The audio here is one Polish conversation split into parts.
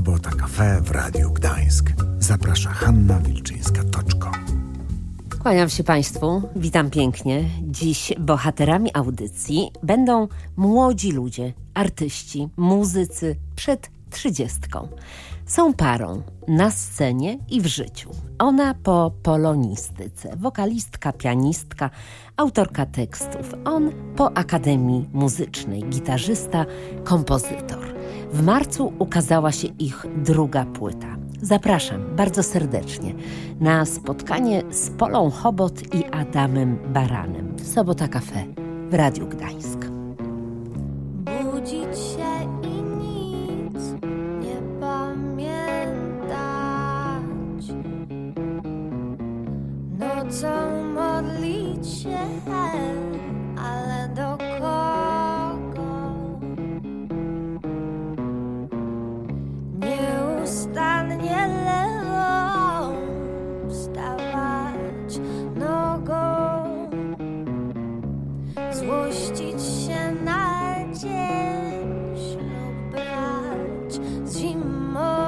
Sobota Cafe w Radiu Gdańsk. Zaprasza Hanna Wilczyńska-Toczko. Kłaniam się Państwu, witam pięknie. Dziś bohaterami audycji będą młodzi ludzie, artyści, muzycy przed 30. Są parą na scenie i w życiu. Ona po polonistyce, wokalistka, pianistka, autorka tekstów. On po Akademii Muzycznej, gitarzysta, kompozytor. W marcu ukazała się ich druga płyta. Zapraszam bardzo serdecznie na spotkanie z Polą Chobot i Adamem Baranem. Sobota Cafe w Radiu Gdańsk. Budzić się i nic nie pamiętać, nocą modlić się, ale do kogo? Nieustannie lewą wstawać nogą, złościć się na dzień, ślub brać z zimą.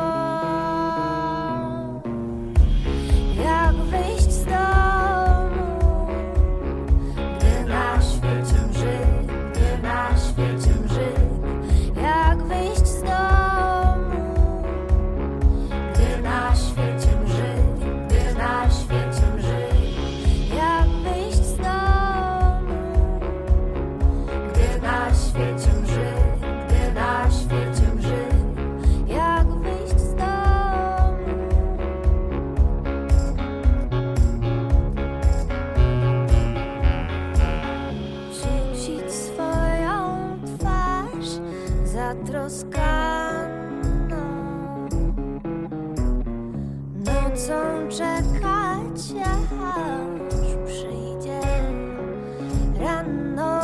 Jak wyjść z domu, gdy na świecie mrzy, gdy na świecie mrzy. Jak wyjść z domu, gdy na świecie mrzy, gdy na świecie mrzy. Jak wyjść z domu, gdy na świecie mrzy, gdy na świecie mrzy. Jak wyjść z domu. Rzucić swoją twarz zatroskaną, nocą czekać, aż przyjdzie rano.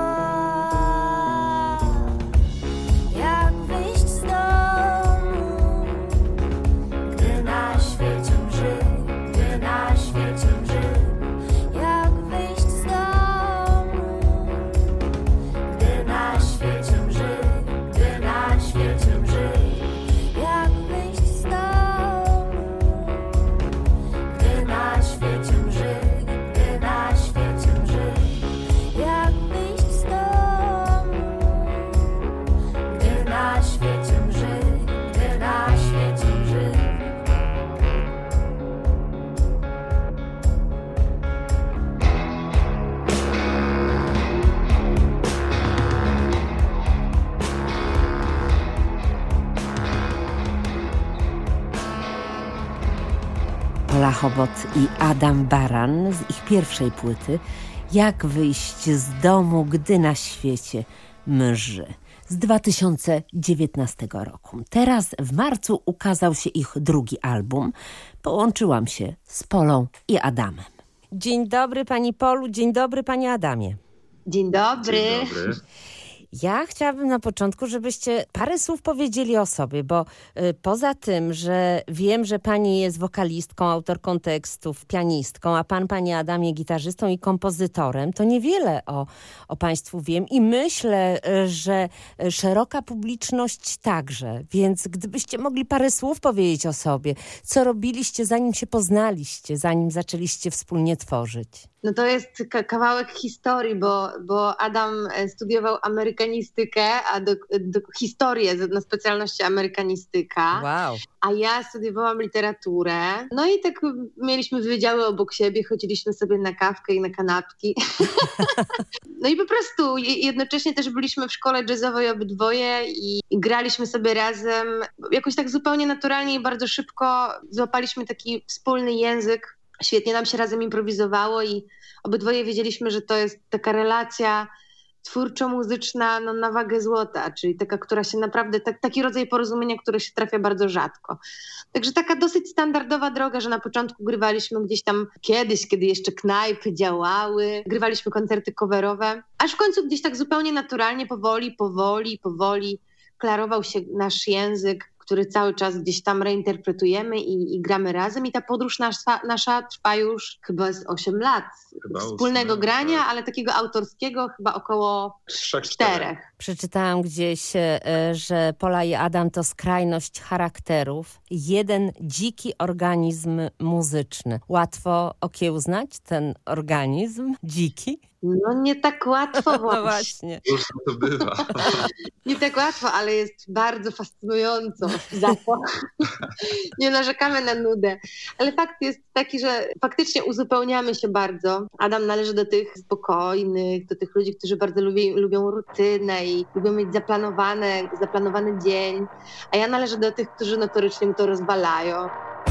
Jak wyjść z domu, gdy na świecie mrzy, gdy na świecie mrzy. Jak wyjść z domu, gdy na świecie mrzy, gdy na świecie mrzy. Jak wyjść z domu, gdy na świecie mrzy, gdy na świecie mrzy. Jak wyjść z domu, gdy na świecie mrzy, gdy na świecie mrzy. Pola Chobot i Adam Baran z ich pierwszej płyty Jak wyjść z domu, gdy na świecie mrzy, z 2019 roku. Teraz w marcu ukazał się ich drugi album. Połączyłam się z Polą i Adamem. Dzień dobry Pani Polu, dzień dobry Panie Adamie. Dzień dobry. Dzień dobry. Ja chciałabym na początku, żebyście parę słów powiedzieli o sobie, bo poza tym, że wiem, że pani jest wokalistką, autorką tekstów, pianistką, a pan, panie Adamie, gitarzystą i kompozytorem, to niewiele o państwu wiem i myślę, że szeroka publiczność także. Więc gdybyście mogli parę słów powiedzieć o sobie, co robiliście, zanim się poznaliście, zanim zaczęliście wspólnie tworzyć. No to jest kawałek historii, bo Adam studiował amerykanistykę, a do historię na specjalności amerykanistyka. Wow. A ja studiowałam literaturę. No i tak mieliśmy wydziały obok siebie, chodziliśmy sobie na kawkę i na kanapki. No i po prostu jednocześnie też byliśmy w szkole jazzowej obydwoje i graliśmy sobie razem. Jakoś tak zupełnie naturalnie i bardzo szybko złapaliśmy taki wspólny język. Świetnie nam się razem improwizowało i obydwoje wiedzieliśmy, że to jest taka relacja twórczo-muzyczna na wagę złota, czyli taka, która się naprawdę, taki rodzaj porozumienia, które się trafia bardzo rzadko. Także taka dosyć standardowa droga, że na początku grywaliśmy gdzieś tam kiedyś, kiedy jeszcze knajpy działały, grywaliśmy koncerty coverowe, aż w końcu gdzieś tak zupełnie naturalnie, powoli klarował się nasz język, który cały czas gdzieś tam reinterpretujemy i gramy razem. I ta podróż nasza trwa już chyba z 8 lat Chyba wspólnego 8, grania, tak. ale takiego autorskiego chyba około 4. Przeczytałam gdzieś, że Pola i Adam to skrajność charakterów. Jeden dziki organizm muzyczny. Łatwo okiełznać ten organizm dziki? No nie tak łatwo właśnie. No właśnie. Różnie to bywa. Nie tak łatwo, ale jest bardzo fascynująco za to. Nie narzekamy na nudę. Ale fakt jest taki, że faktycznie uzupełniamy się bardzo. Adam należy do tych spokojnych, do tych ludzi, którzy bardzo lubią rutynę i lubią mieć zaplanowany dzień. A ja należę do tych, którzy notorycznie mu to rozwalają.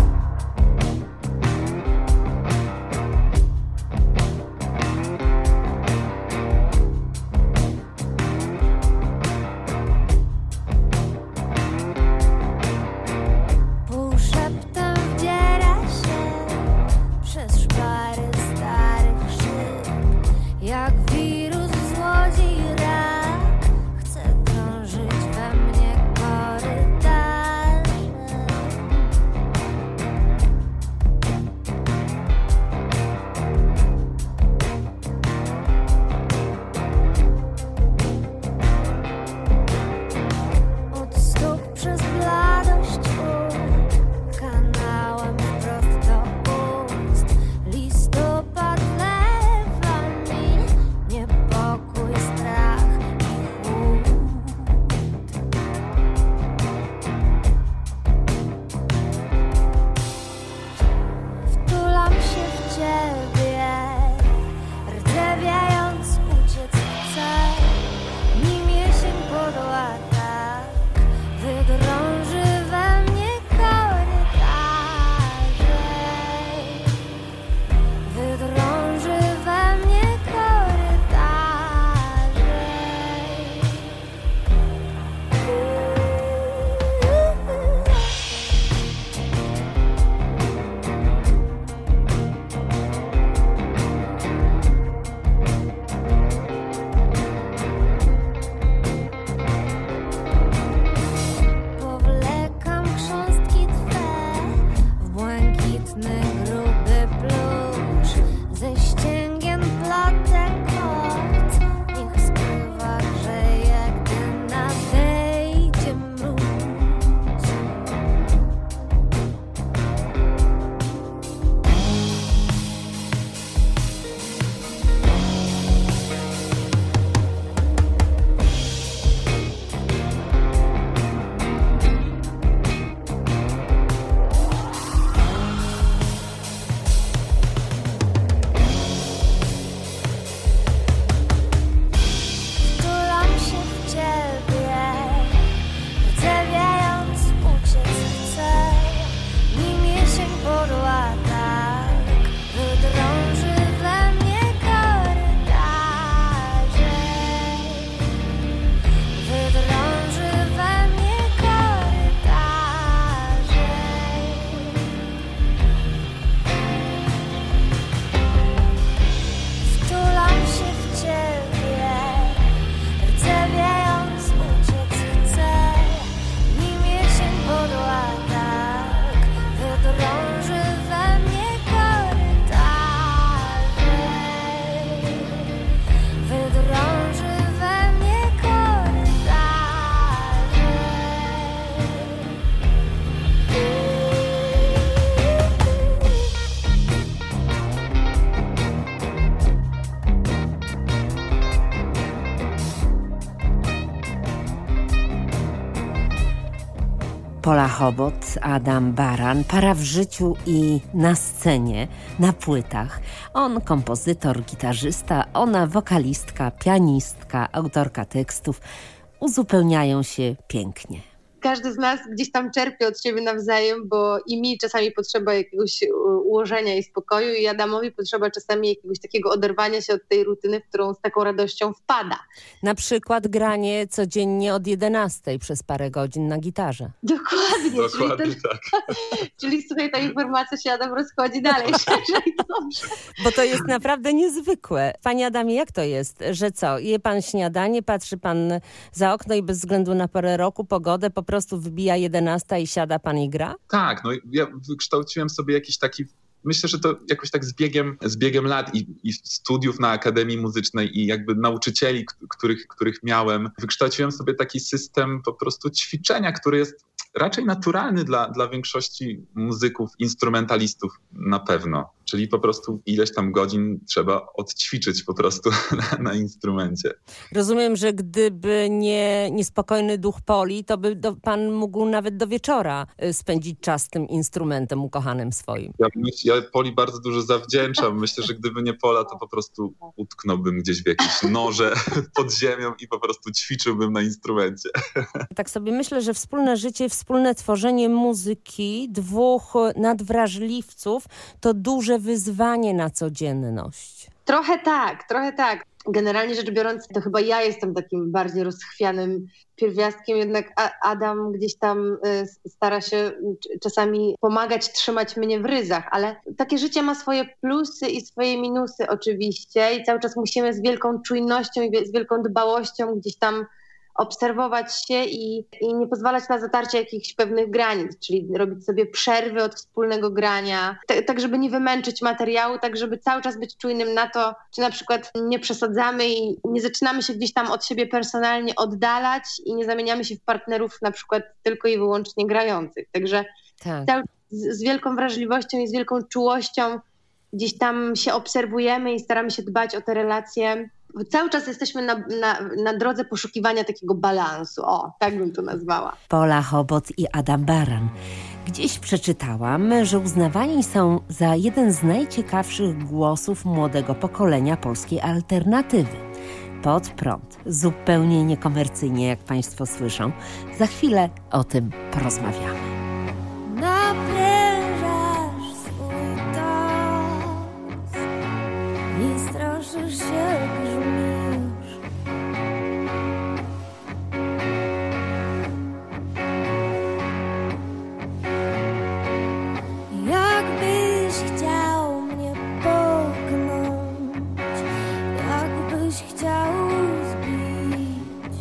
Pola Chobot, Adam Baran, para w życiu i na scenie, na płytach. On kompozytor, gitarzysta, ona wokalistka, pianistka, autorka tekstów. Uzupełniają się pięknie. Każdy z nas gdzieś tam czerpie od siebie nawzajem, bo i mi czasami potrzeba jakiegoś ułożenia i spokoju, i Adamowi potrzeba czasami jakiegoś takiego oderwania się od tej rutyny, w którą z taką radością wpada. Na przykład granie codziennie od 11 przez parę godzin na gitarze. Dokładnie, tak. Czyli słuchaj, ta informacja się, Adam, rozchodzi dalej. Dobrze. Bo to jest naprawdę niezwykłe. Panie Adamie, jak to jest, że co? Je pan śniadanie, patrzy pan za okno i bez względu na porę roku, pogodę, po prostu wybija 11 i siada pan i gra? Tak, no ja wykształciłem sobie jakiś taki myślę, że to jakoś tak z biegiem lat i studiów na Akademii Muzycznej i jakby nauczycieli, których miałem, wykształciłem sobie taki system po prostu ćwiczenia, który jest raczej naturalny dla większości muzyków, instrumentalistów na pewno. Czyli po prostu ileś tam godzin trzeba odćwiczyć po prostu na instrumencie. Rozumiem, że gdyby nie niespokojny duch Poli, to by pan mógł nawet do wieczora spędzić czas z tym instrumentem ukochanym swoim. Ja Poli bardzo dużo zawdzięczam. Myślę, że gdyby nie Pola, to po prostu utknąłbym gdzieś w jakieś norze pod ziemią i po prostu ćwiczyłbym na instrumencie. Tak sobie myślę, że wspólne życie, wspólne tworzenie muzyki dwóch nadwrażliwców to duże wyzwanie na codzienność. Trochę tak. Generalnie rzecz biorąc, to chyba ja jestem takim bardziej rozchwianym pierwiastkiem, jednak Adam gdzieś tam stara się czasami pomagać, trzymać mnie w ryzach, ale takie życie ma swoje plusy i swoje minusy oczywiście i cały czas musimy z wielką czujnością i z wielką dbałością gdzieś tam obserwować się i nie pozwalać na zatarcie jakichś pewnych granic, czyli robić sobie przerwy od wspólnego grania, tak żeby nie wymęczyć materiału, tak żeby cały czas być czujnym na to, czy na przykład nie przesadzamy i nie zaczynamy się gdzieś tam od siebie personalnie oddalać i nie zamieniamy się w partnerów na przykład tylko i wyłącznie grających. Także cały czas z wielką wrażliwością i z wielką czułością gdzieś tam się obserwujemy i staramy się dbać o te relacje. Cały czas jesteśmy na drodze poszukiwania takiego balansu. O, tak bym to nazwała. Pola Chobot i Adam Baran. Gdzieś przeczytałam, że uznawani są za jeden z najciekawszych głosów młodego pokolenia polskiej alternatywy. Pod prąd, zupełnie niekomercyjnie, jak państwo słyszą. Za chwilę o tym porozmawiamy. Naprężasz swój tos, nie straszysz się, grzmisz. Jakbyś chciał mnie poknąć, jakbyś chciał zbić.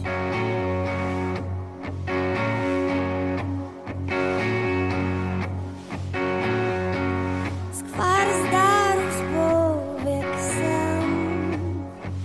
Skwar zdarł z powiek sen,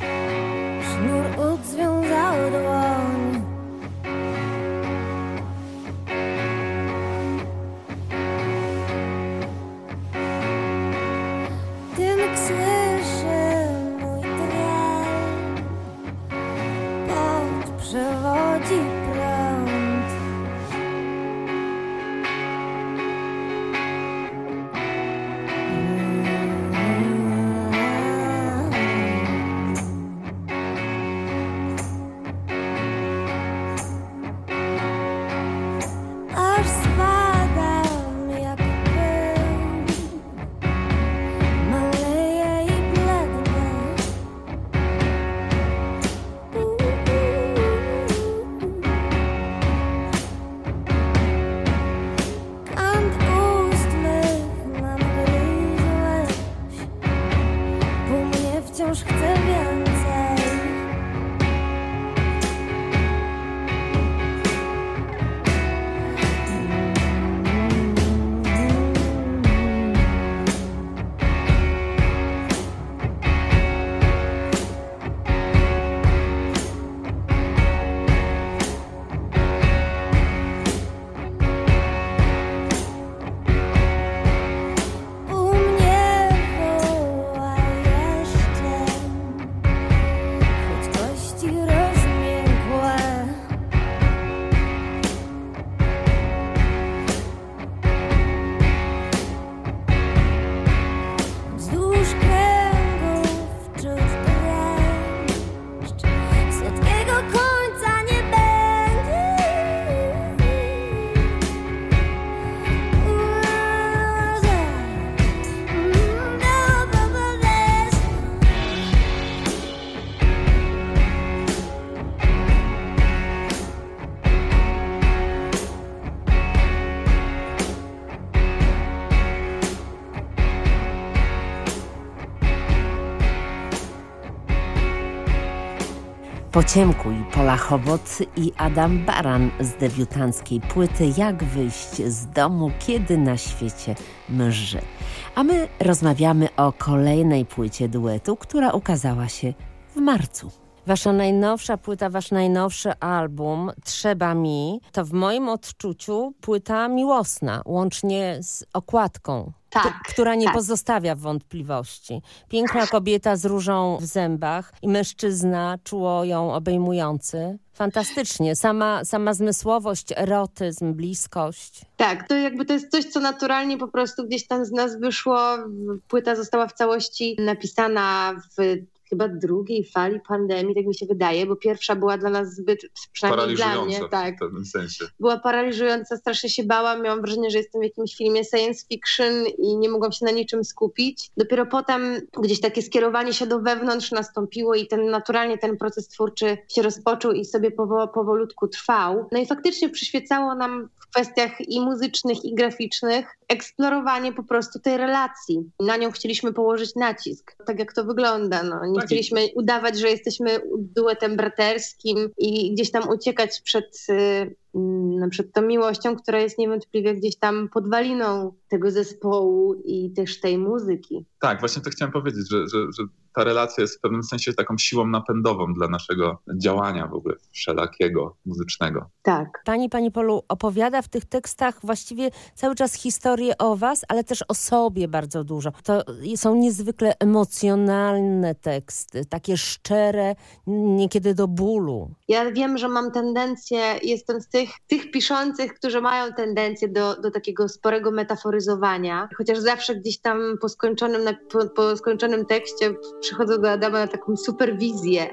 Pociemkuj, Pola Chobot i Adam Baran z debiutanckiej płyty Jak wyjść z domu, kiedy na świecie mży. A my rozmawiamy o kolejnej płycie duetu, która ukazała się w marcu. Wasza najnowsza płyta, wasz najnowszy album Trzeba mi, to w moim odczuciu płyta miłosna, łącznie z okładką. Tak, Która nie tak. pozostawia wątpliwości. Piękna kobieta z różą w zębach i mężczyzna czuło ją obejmujący. Fantastycznie. Sama zmysłowość, erotyzm, bliskość. Tak, to jest coś, co naturalnie po prostu gdzieś tam z nas wyszło. Płyta została w całości napisana w chyba drugiej fali pandemii, tak mi się wydaje, bo pierwsza była dla nas zbyt, przynajmniej dla mnie, tak, w pewnym sensie. była paraliżująca, strasznie się bałam, miałam wrażenie, że jestem w jakimś filmie science fiction i nie mogłam się na niczym skupić. Dopiero potem gdzieś takie skierowanie się do wewnątrz nastąpiło i naturalnie ten proces twórczy się rozpoczął i sobie powolutku trwał. No i faktycznie przyświecało nam w kwestiach i muzycznych, i graficznych eksplorowanie po prostu tej relacji. Na nią chcieliśmy położyć nacisk. Tak jak to wygląda. No. Nie chcieliśmy udawać, że jesteśmy duetem braterskim i gdzieś tam uciekać przed tą miłością, która jest niewątpliwie gdzieś tam podwaliną tego zespołu i też tej muzyki. Tak, właśnie to chciałem powiedzieć, że ta relacja jest w pewnym sensie taką siłą napędową dla naszego działania w ogóle wszelakiego muzycznego. Tak. Pani Polu opowiada w tych tekstach właściwie cały czas historię o was, ale też o sobie bardzo dużo. To są niezwykle emocjonalne teksty, takie szczere, niekiedy do bólu. Ja wiem, że mam tendencję, jestem z tych piszących, którzy mają tendencję do takiego sporego metaforyzowania. Chociaż zawsze gdzieś tam po skończonym tekście przychodzę do Adama na taką superwizję.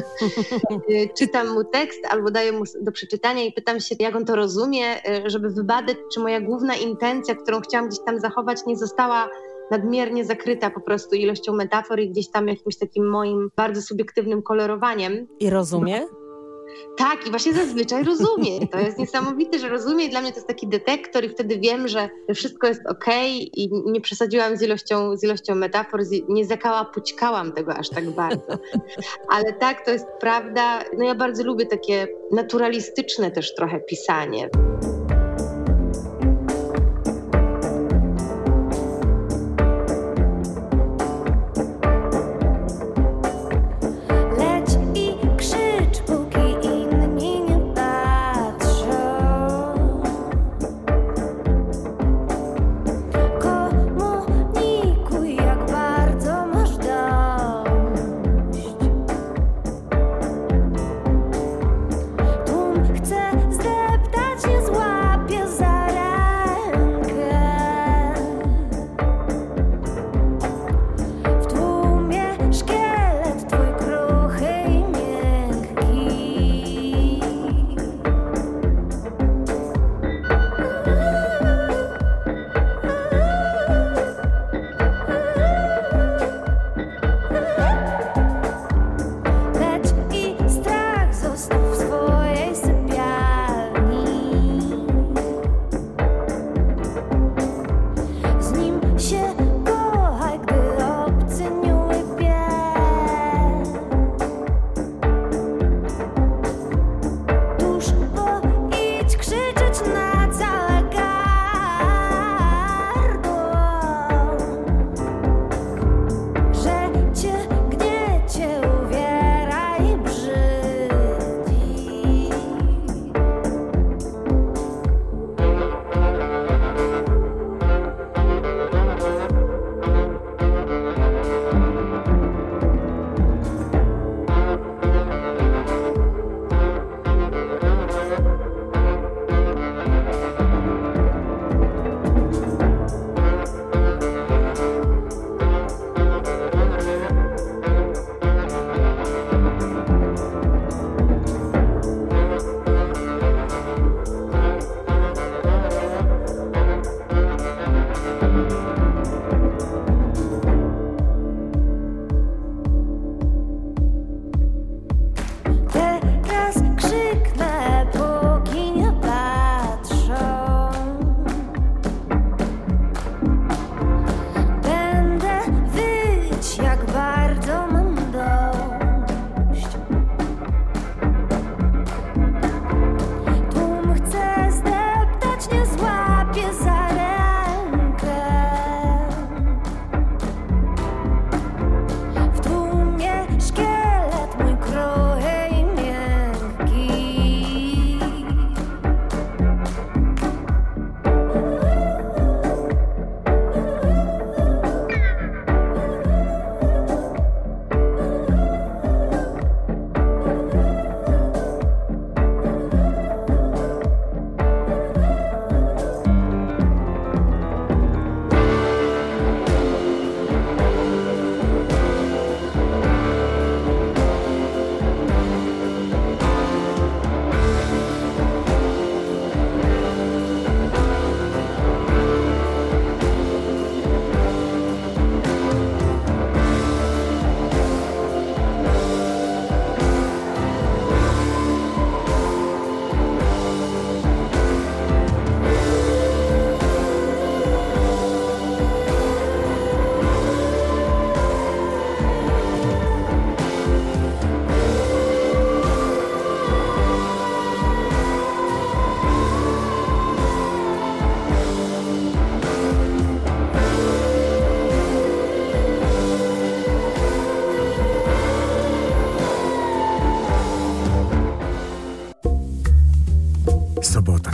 Czytam mu tekst albo daję mu do przeczytania i pytam się, jak on to rozumie, żeby wybadać, czy moja główna intencja, którą chciałam gdzieś tam zachować, nie została nadmiernie zakryta po prostu ilością metafor i gdzieś tam jakimś takim moim bardzo subiektywnym kolorowaniem. I rozumie? Tak, i właśnie zazwyczaj rozumie. To jest niesamowite, że rozumie i dla mnie to jest taki detektor i wtedy wiem, że wszystko jest okej i nie przesadziłam z ilością metafor, nie zakałapućkałam tego aż tak bardzo. Ale tak, to jest prawda. No ja bardzo lubię takie naturalistyczne też trochę pisanie. Chcę zdeptać niezła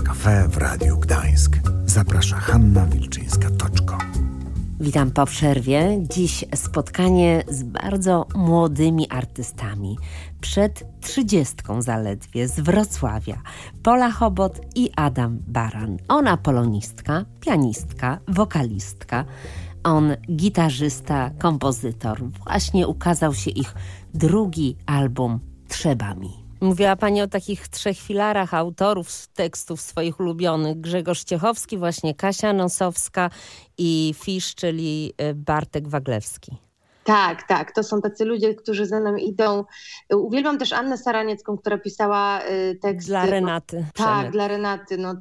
Cafe w Radiu Gdańsk. Zaprasza Hanna Wilczyńska-Toczko. Witam po przerwie. Dziś spotkanie z bardzo młodymi artystami. Przed 30 zaledwie, z Wrocławia. Pola Chobot i Adam Baran. Ona polonistka, pianistka, wokalistka. On gitarzysta, kompozytor. Właśnie ukazał się ich drugi album Trzeba mi. Mówiła pani o takich 3 filarach autorów tekstów swoich ulubionych. Grzegorz Ciechowski, właśnie Kasia Nosowska i Fisz, czyli Bartek Waglewski. Tak. To są tacy ludzie, którzy za nami idą. Uwielbiam też Annę Saraniecką, która pisała teksty. Dla Renaty. Tak, dla Renaty. No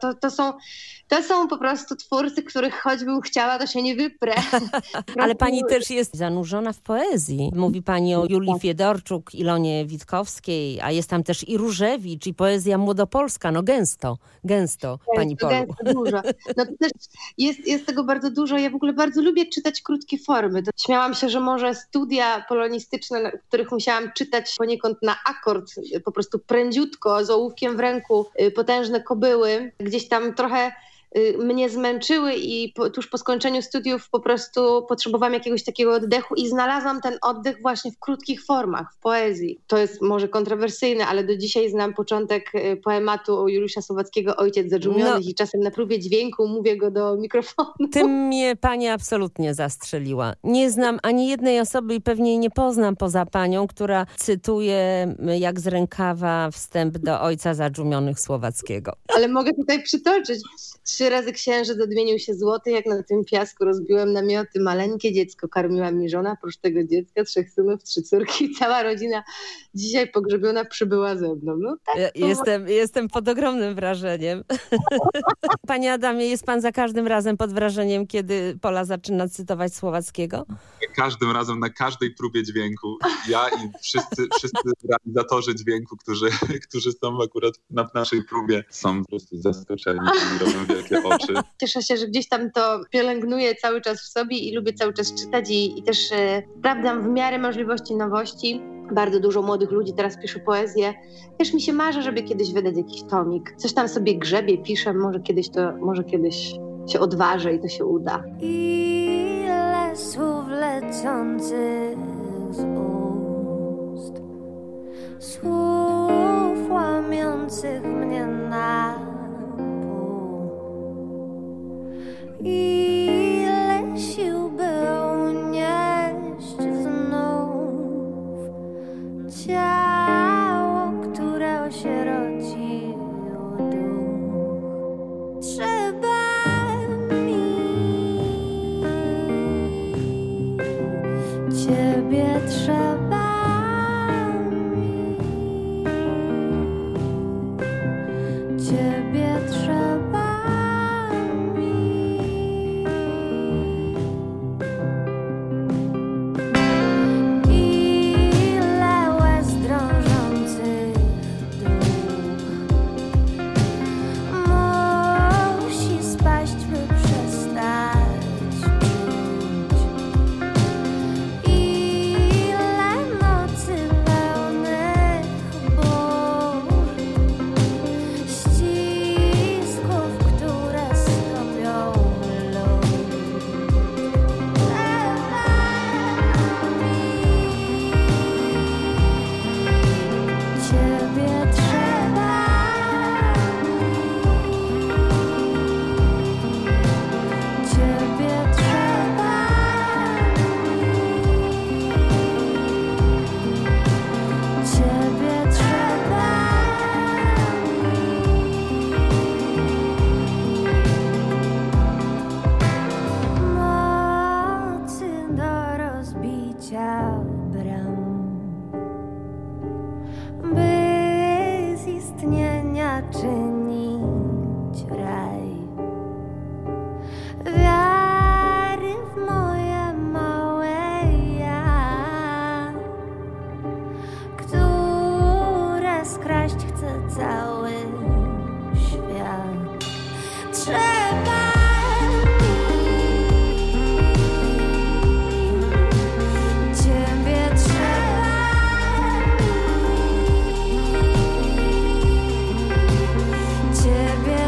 to są po prostu twórcy, których choćbym chciała, to się nie wyprę. Ale pani też jest zanurzona w poezji. Mówi pani o Julii Fiedorczuk, Ilonie Witkowskiej, a jest tam też i Różewicz, i poezja młodopolska. No gęsto, pani Polu. Gęsto, dużo. No to też jest tego bardzo dużo. Ja w ogóle bardzo lubię czytać krótkie formy. To śmiałam się, że może studia polonistyczne, w których musiałam czytać poniekąd na akord, po prostu prędziutko, z ołówkiem w ręku, potężne kobyły, gdzieś tam trochę mnie zmęczyły i tuż po skończeniu studiów po prostu potrzebowałam jakiegoś takiego oddechu i znalazłam ten oddech właśnie w krótkich formach, w poezji. To jest może kontrowersyjne, ale do dzisiaj znam początek poematu Juliusza Słowackiego Ojciec Zadżumionych i czasem na próbie dźwięku mówię go do mikrofonu. Tym mnie pani absolutnie zastrzeliła. Nie znam ani jednej osoby i pewnie nie poznam poza panią, która cytuje jak z rękawa wstęp do Ojca Zadżumionych Słowackiego. Ale mogę tutaj przytoczyć. 3 razy księżyc odmienił się złoty, jak na tym piasku rozbiłem namioty. Maleńkie dziecko karmiła mi żona, oprócz tego dziecka 3 synów, 3 córki. Cała rodzina dzisiaj pogrzebiona przybyła ze mną. No, tak, jestem pod ogromnym wrażeniem. Panie Adamie, jest pan za każdym razem pod wrażeniem, kiedy Pola zaczyna cytować Słowackiego? Każdym razem, na każdej próbie dźwięku. Ja i wszyscy realizatorzy dźwięku, którzy są akurat na naszej próbie, są po prostu zaskoczeni i robią wielkie oczy. Cieszę się, że gdzieś tam to pielęgnuję cały czas w sobie i lubię cały czas czytać i też sprawdzam w miarę możliwości nowości. Bardzo dużo młodych ludzi teraz pisze poezję. Też mi się marzy, żeby kiedyś wydać jakiś tomik. Coś tam sobie grzebie, piszę, może kiedyś się odważę i to się uda. Ile słów lecących z ust, słów łamiących mnie na pół. Ile sił by unieść znów ciało, które osierociło duch. Trzeba Ciebie trzeba mi, Ciebie trzeba mi. Ile łez drążących dróg musi spaść, by przestać czuć. Ile nocy pełnych burz, ścisków, które skropią lód. Ciebie trzeba mi, Ciebie trzeba mi, Ciebie trzeba mi. Mocy do rozbicia bram, by z istnienia czynić raj. Wiary w moje małe ja, które skraść chce cały świat. Trzeba Ciebie trzeba mi, Ciebie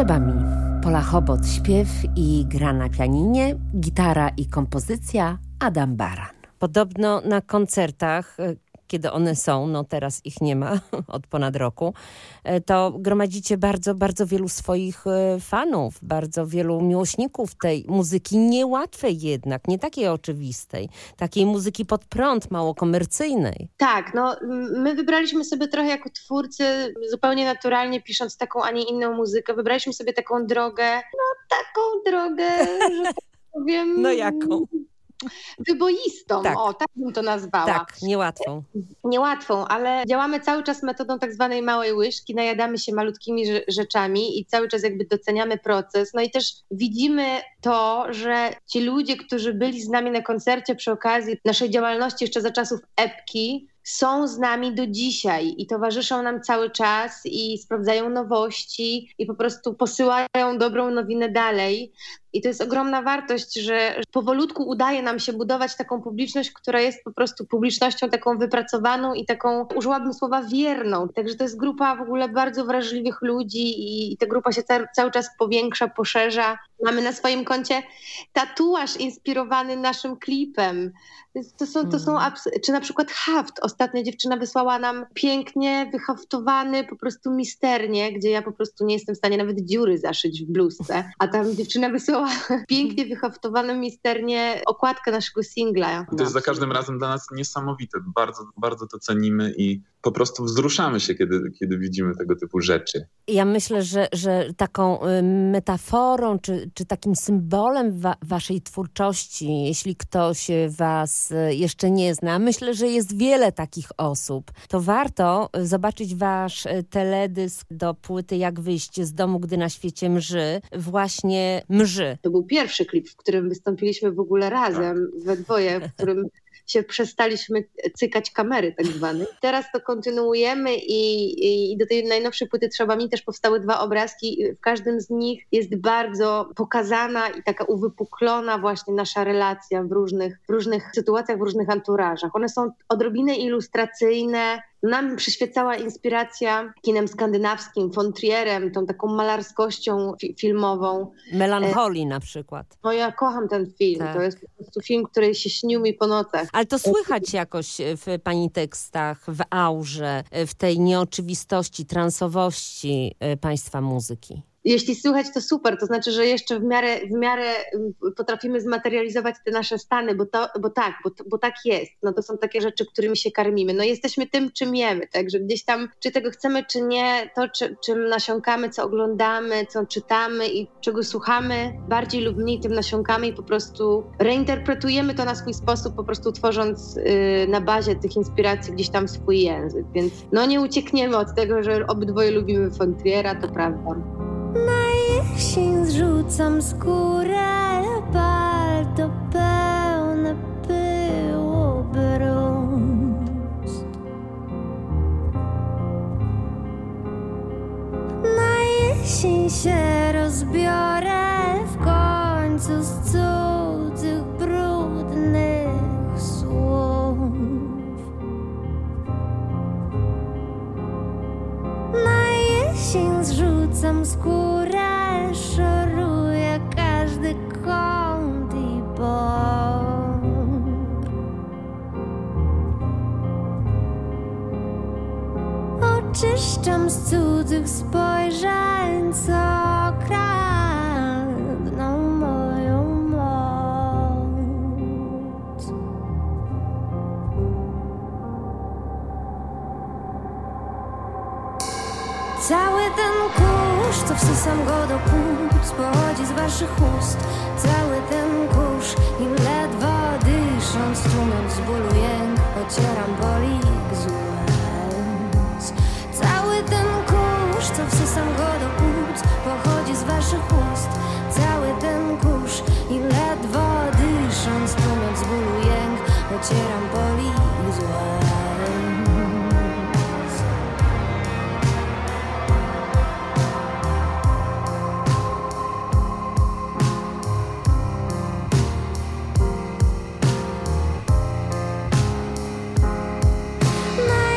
Chyba mi. Pola Chobot śpiew i gra na pianinie, gitara i kompozycja Adam Baran. Podobno na koncertach, kiedy one są, no teraz ich nie ma od ponad roku, to gromadzicie bardzo, bardzo wielu swoich fanów, bardzo wielu miłośników tej muzyki niełatwej jednak, nie takiej oczywistej, takiej muzyki pod prąd, mało komercyjnej. Tak, no my wybraliśmy sobie trochę jako twórcy, zupełnie naturalnie pisząc taką, a nie inną muzykę, wybraliśmy sobie taką drogę, że tak powiem... No jaką? Wyboistą, tak. Tak bym to nazwała. Tak, niełatwą. Niełatwą, ale działamy cały czas metodą tak zwanej małej łyżki, najadamy się malutkimi rzeczami i cały czas jakby doceniamy proces. No i też widzimy to, że ci ludzie, którzy byli z nami na koncercie przy okazji naszej działalności jeszcze za czasów epki, są z nami do dzisiaj i towarzyszą nam cały czas i sprawdzają nowości i po prostu posyłają dobrą nowinę dalej. I to jest ogromna wartość, że powolutku udaje nam się budować taką publiczność, która jest po prostu publicznością taką wypracowaną i taką, użyłabym słowa, wierną. Także to jest grupa w ogóle bardzo wrażliwych ludzi i ta grupa się cały czas powiększa, poszerza. Mamy na swoim koncie tatuaż inspirowany naszym klipem. Czy na przykład haft. Ostatnio dziewczyna wysłała nam pięknie wyhaftowany po prostu misternie, gdzie ja po prostu nie jestem w stanie nawet dziury zaszyć w bluzce. A tam dziewczyna wysłała pięknie wyhaftowaną misternie okładkę naszego singla. To jest za każdym razem dla nas niesamowite. Bardzo, bardzo to cenimy i po prostu wzruszamy się, kiedy widzimy tego typu rzeczy. Ja myślę, że taką metaforą, czy takim symbolem waszej twórczości, jeśli ktoś was jeszcze nie zna, myślę, że jest wiele takich osób, to warto zobaczyć wasz teledysk do płyty Jak wyjść z domu, gdy na świecie mrzy, właśnie Mrzy. To był pierwszy klip, w którym wystąpiliśmy w ogóle razem, we dwoje, w którym się przestaliśmy cykać kamery tak zwanej. Teraz to kontynuujemy i do tej najnowszej płyty Trzeba mi też powstały 2 obrazki. W każdym z nich jest bardzo pokazana i taka uwypuklona właśnie nasza relacja w różnych sytuacjach, w różnych anturażach. One są odrobinę ilustracyjne. Nam przyświecała inspiracja kinem skandynawskim, von Trierem, tą taką malarskością filmową. Melancholii na przykład. No ja kocham ten film. Tak. To jest po prostu film, który się śnił mi po nocach. Ale to słychać jakoś w pani tekstach, w aurze, w tej nieoczywistości, transowości państwa muzyki. Jeśli słychać, to super, to znaczy, że jeszcze w miarę potrafimy zmaterializować te nasze stany, bo tak jest. No to są takie rzeczy, którymi się karmimy. No jesteśmy tym, czym jemy, także gdzieś tam, czy tego chcemy, czy nie, to czym nasiąkamy, co oglądamy, co czytamy i czego słuchamy, bardziej lub mniej tym nasiąkamy i po prostu reinterpretujemy to na swój sposób, po prostu tworząc na bazie tych inspiracji gdzieś tam swój język, więc no nie uciekniemy od tego, że obydwoje lubimy von Triera, to prawda. Na jesień zrzucam skórę, palto pełne pyłu brust. Na jesień się rozbiorę w końcu z cudzych brudnych słów. Na jesień zrzucam skórę, szoruję każdy kąt i bok. Oczyszczam z cudzych spojrzeń, co kradną moją moc. Cały ten kurz, co wsysam go do płuc, pochodzi z waszych ust. Cały ten kurz i ledwo dysząc, tłumiąc z bólu jęk, ocieram polik z łez. Cały ten kurz, co wsysam go do płuc, pochodzi z waszych ust. Cały ten kurz i ledwo dysząc, tłumiąc z bólu jęk, ocieram polik z łez.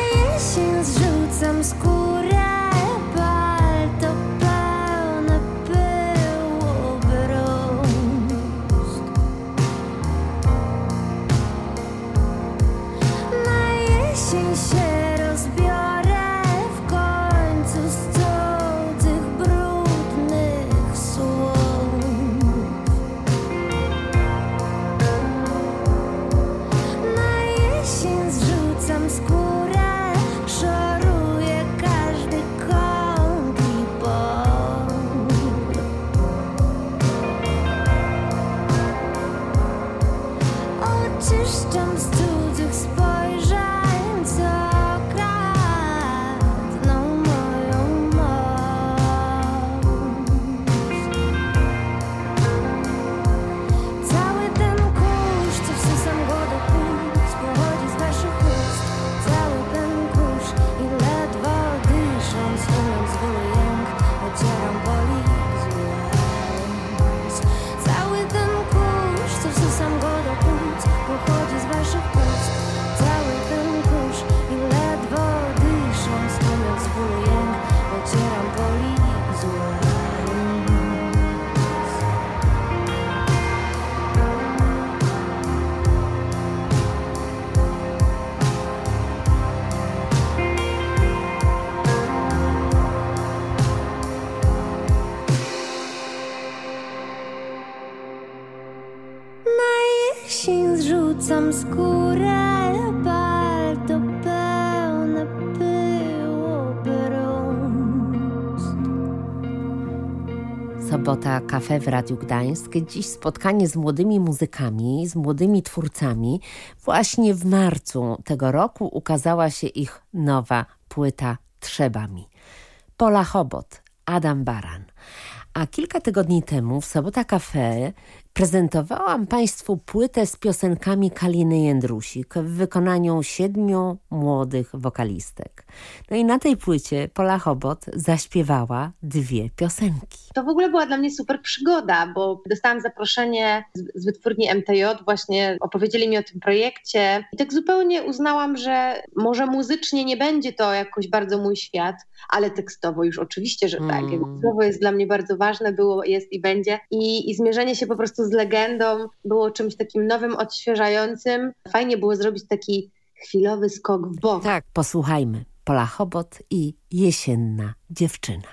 Zrzucam skórę, palto pełne Cam skórę, palto pełne pyłu brust. Sobota Cafe w Radiu Gdańsk. Dziś spotkanie z młodymi muzykami, z młodymi twórcami. Właśnie w marcu tego roku ukazała się ich nowa płyta Trzeba mi. Pola Chobot, Adam Baran. A kilka tygodni temu w Sobota Cafe prezentowałam Państwu płytę z piosenkami Kaliny Jędrusik w wykonaniu 7 młodych wokalistek. No i na tej płycie Pola Chobot zaśpiewała 2 piosenki. To w ogóle była dla mnie super przygoda, bo dostałam zaproszenie z wytwórni MTJ, właśnie opowiedzieli mi o tym projekcie i tak zupełnie uznałam, że może muzycznie nie będzie to jakoś bardzo mój świat, ale tekstowo już oczywiście, że tak. Słowo jest dla mnie bardzo ważne, było, jest i będzie. I zmierzenie się po prostu z legendą było czymś takim nowym, odświeżającym. Fajnie było zrobić taki chwilowy skok w bok. Tak, posłuchajmy. Pola Chobot i Jesienna dziewczyna.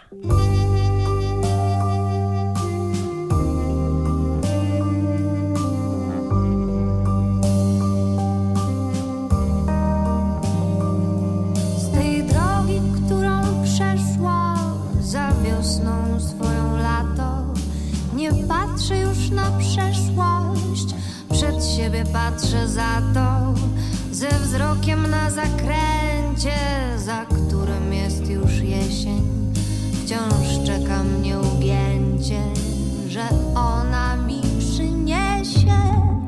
Z tej drogi, którą przeszła za wiosną swoją lato, nie patrzę już na przeszłość, przed siebie patrzę za to, ze wzrokiem na zakręcie, za którym jest już jesień. Wciąż czeka mnie ugięcie, że ona mi przyniesie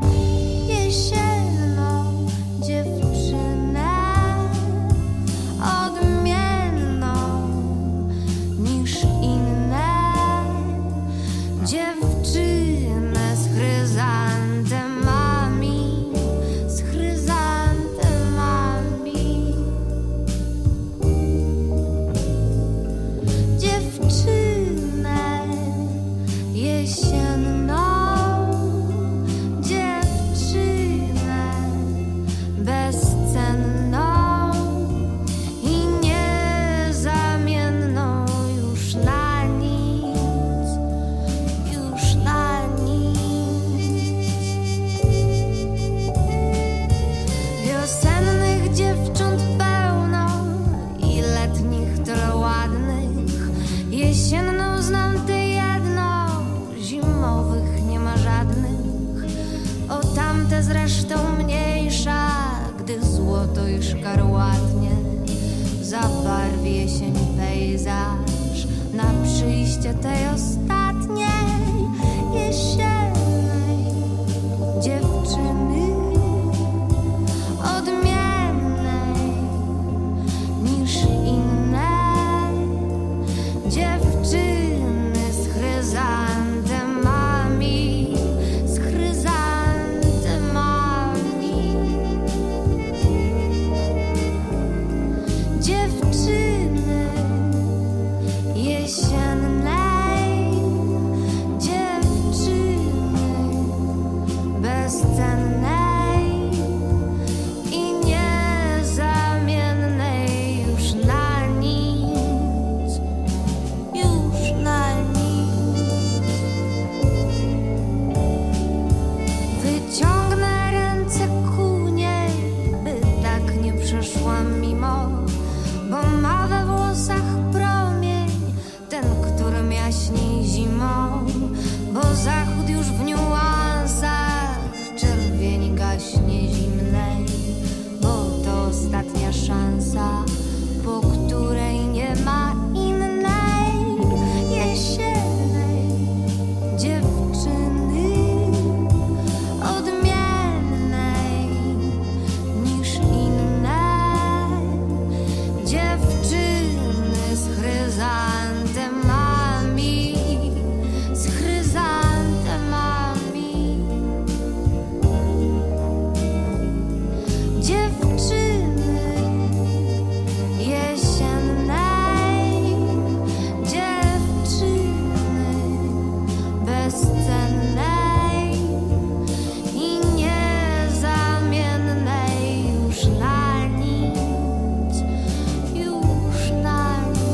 jesienną dziewczynę, odmienną niż inne, dziewczynę z chryzantemami, z chryzantemami. Dziewczynę jesienną, dziewczynę bezcenną i niezamienną już na nic, już na nic. Wiosennych dziewcząt pełno i letnich tyle ładnych. Jesienną znam tę jedną, zimowych nie ma żadnych. O tamte zresztą mniejsza, gdy złoto i szkarłatnie zabarwi jesień pejzaż na przyjście tej ostatniej jesiennej dziewczyny, odmiennej niż inne, dziewczyny z chryzantemami, z chryzantemami. Dziewczyny jesiennej, dziewczyny bezcennej i niezamiennej już na nic, już na nic. Wyciągnę ręce ku niej, by tak nie przeszła mimo, bo ma we włosach promień, ten, którym jaśniej zimą, bo zachód już w niuansach czerwieni gaśnie zimnej, bo to ostatnia szansa, po której nie ma innej jesiennej dziewczyny, odmiennej niż inne, dziewczyny z chryzantemami, z chryzantemami. Dziewczyny jesiennej, dziewczyny bezcennej i niezamiennej już na nic, już na nic.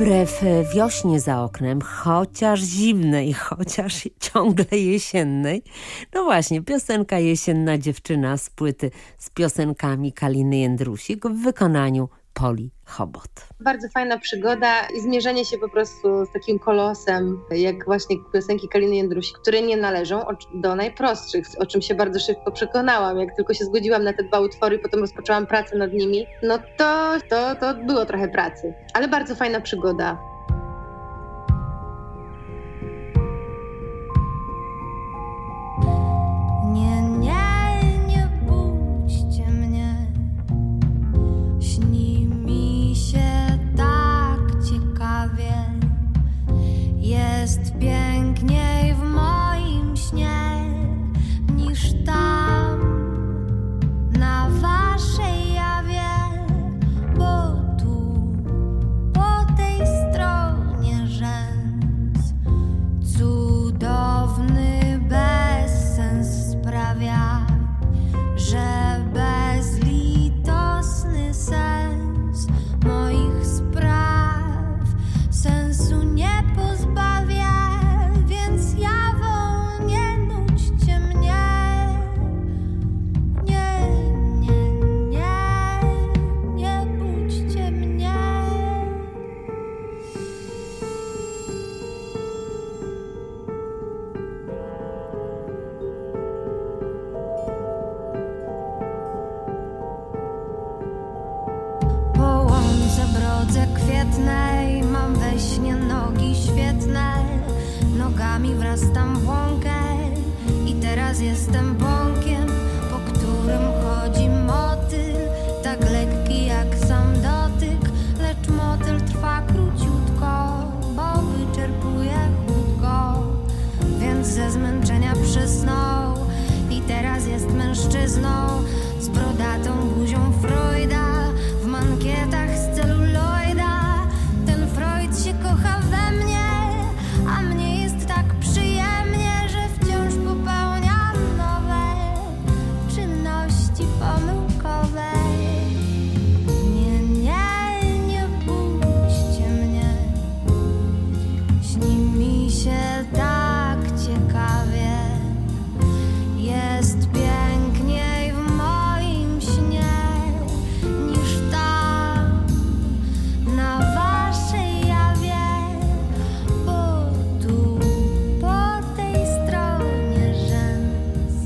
Wbrew wiośnie za oknem, chociaż zimnej, chociaż ciągle jesiennej, no właśnie, piosenka Jesienna dziewczyna z płyty z piosenkami Kaliny Jędrusik w wykonaniu Poli Chobot. Bardzo fajna przygoda i zmierzenie się po prostu z takim kolosem, jak właśnie piosenki Kaliny Jędrusik, które nie należą do najprostszych, o czym się bardzo szybko przekonałam. Jak tylko się zgodziłam na te 2 utwory, potem rozpoczęłam pracę nad nimi, no to było trochę pracy, ale bardzo fajna przygoda. Nie budźcie mnie. Śni mi się tak ciekawie. Jest piękniej w moim śnie niż tam na waszej jawie, bo tu po tej stronie rzęs cudowny bezsens sprawia, że bezlitosny sens moich spraw sensu nie pozbawia, więc jawą nie nudźcie mnie. Nie budźcie mnie. Po łące brodze kwietnej mam we śnie nogi świetne. Nogami wrastam w łąkę i teraz jestem bąkiem, po którym chodzi motyl, tak lekki jak sam dotyk, lecz motyl trwa króciutko, bo wyczerpuje chłód, więc ze zmęczenia przysnął i teraz jest mężczyzną z brodatą buzią Freuda w mankietach z celuloida. Ten Freud się kocha we mnie, a mnie jest tak przyjemnie, że wciąż popełniam nowe czynności pomyłkowe. Nie budźcie mnie. Śni mi się tak ciekawie. Jest piękniej w moim śnie niż tam na waszej jawie, bo tu po tej stronie rzęs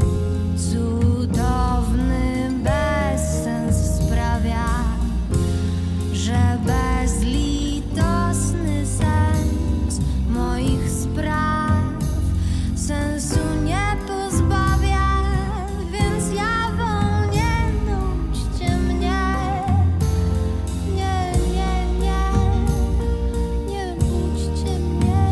cudowny bezsens sprawia, że bezlitosny sens moich spraw sensu nie pozbawia, więc jawą nie nudźcie mnie. Nie budźcie mnie.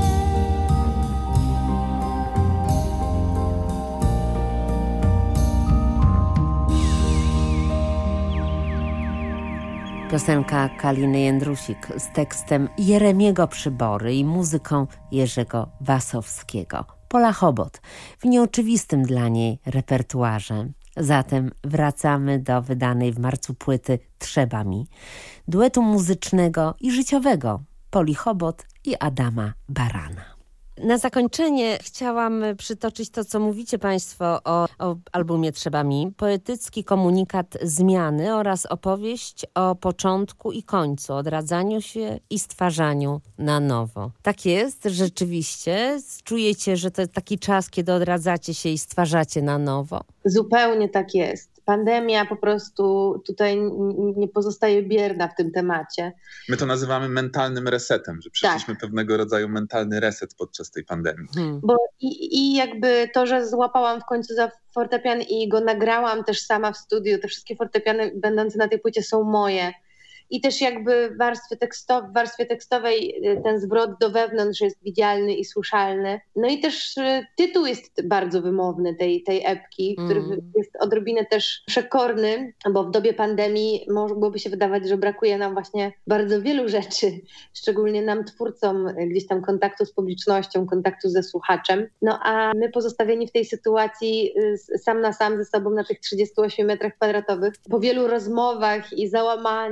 Piosenka Kaliny Jędrusik z tekstem Jeremiego Przybory i muzyką Jerzego Wasowskiego. Pola Chobot w nieoczywistym dla niej repertuarze. Zatem wracamy do wydanej w marcu płyty Trzeba mi, duetu muzycznego i życiowego Poli Chobot i Adama Barana. Na zakończenie chciałam przytoczyć to, co mówicie Państwo o albumie Trzeba mi. Poetycki komunikat zmiany oraz opowieść o początku i końcu, odradzaniu się i stwarzaniu na nowo. Tak jest, rzeczywiście. Czujecie, że to taki czas, kiedy odradzacie się i stwarzacie na nowo? Zupełnie tak jest. Pandemia po prostu tutaj nie pozostaje bierna w tym temacie. My to nazywamy mentalnym resetem, że przeszliśmy pewnego rodzaju mentalny reset podczas tej pandemii. Bo i jakby to, że złapałam w końcu za fortepian i go nagrałam też sama w studiu, te wszystkie fortepiany będące na tej płycie są moje. I też jakby w warstwie tekstowej ten zwrot do wewnątrz jest widzialny i słyszalny. No i też tytuł jest bardzo wymowny tej epki, który jest odrobinę też przekorny, bo w dobie pandemii mogłoby się wydawać, że brakuje nam właśnie bardzo wielu rzeczy, szczególnie nam twórcom gdzieś tam kontaktu z publicznością, kontaktu ze słuchaczem. No a my pozostawieni w tej sytuacji sam na sam ze sobą na tych 38 metrach kwadratowych, po wielu rozmowach i załamaniach i po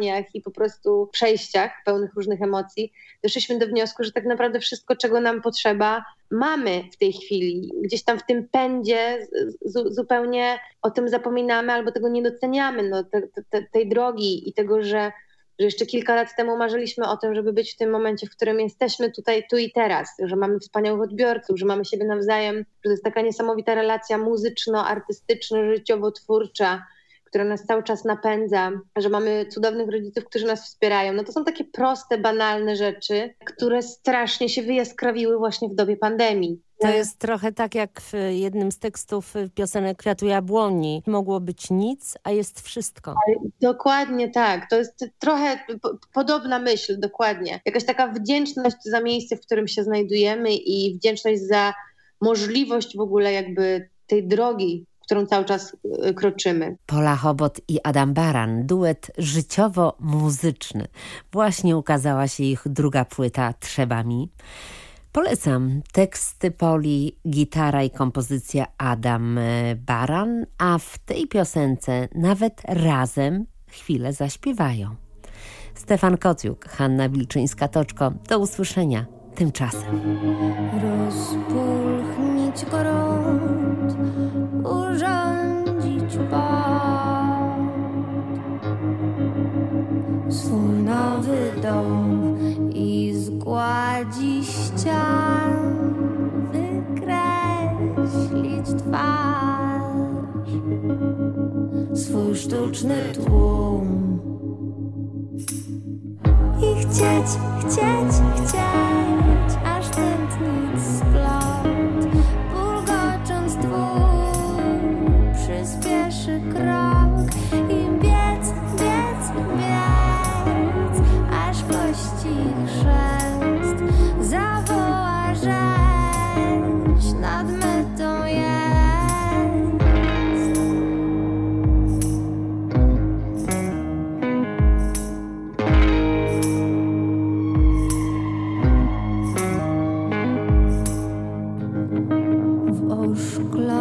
po prostu przejściach pełnych różnych emocji, doszliśmy do wniosku, że tak naprawdę wszystko, czego nam potrzeba, mamy w tej chwili. Gdzieś tam w tym pędzie zupełnie o tym zapominamy albo tego nie doceniamy, tej drogi i tego, że jeszcze kilka lat temu marzyliśmy o tym, żeby być w tym momencie, w którym jesteśmy tutaj, tu i teraz, że mamy wspaniałych odbiorców, że mamy siebie nawzajem, że to jest taka niesamowita relacja muzyczno-artystyczno-życiowo-twórcza, która nas cały czas napędza, że mamy cudownych rodziców, którzy nas wspierają. No to są takie proste, banalne rzeczy, które strasznie się wyjaskrawiły właśnie w dobie pandemii. To jest trochę tak jak w jednym z tekstów piosenek Kwiatu Jabłoni. Mogło być nic, a jest wszystko. Dokładnie tak. To jest trochę podobna myśl, dokładnie. Jakaś taka wdzięczność za miejsce, w którym się znajdujemy i wdzięczność za możliwość w ogóle jakby tej drogi, którą cały czas kroczymy. Pola Chobot i Adam Baran, duet życiowo-muzyczny. Właśnie ukazała się ich druga płyta Trzeba mi. Polecam teksty Poli, gitara i kompozycja Adam Baran, a w tej piosence nawet razem chwilę zaśpiewają. Stefan Kocjuk, Hanna Wilczyńska-Toczko. Do usłyszenia tymczasem. Rozpulchnić grunt, urządzić płot, swój nowy dom i zgładzić ścian, wykreślić twarz, swój sztuczny tłum i chcieć, aż tętnić splot, bulgocząc dwóch, przyspieszy krok i biec, aż kości chrzest zawoła rzeź nad metą jest. W oszkle